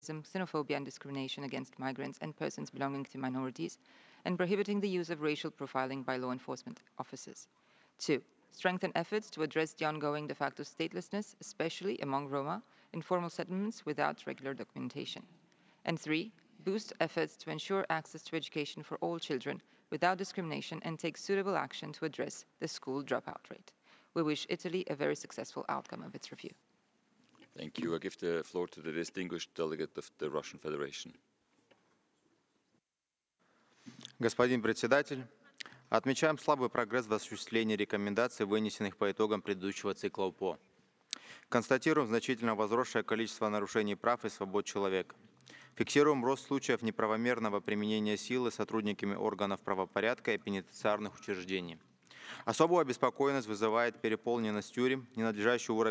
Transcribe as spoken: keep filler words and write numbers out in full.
xenophobia and discrimination against migrants and persons belonging to minorities, and prohibiting the use of racial profiling by law enforcement officers. Two, strengthen efforts to address the ongoing de facto statelessness, especially among Roma, in formal settlements without regular documentation. And three, boost efforts to ensure access to education for all children without discrimination and take suitable action to address the school dropout rate. We wish Italy a very successful outcome of its review. Thank you. I give the floor to the distinguished delegate of the Russian Federation. Господин председатель, отмечаем слабый прогресс в осуществлении рекомендаций, вынесенных по итогам предыдущего цикла УПО. Констатируем значительно возросшее количество нарушений прав и свобод человека. Фиксируем рост случаев неправомерного применения силы сотрудниками органов правопорядка и пенитенциарных учреждений. Особую обеспокоенность вызывает переполненность тюрем, ненадлежащий уровень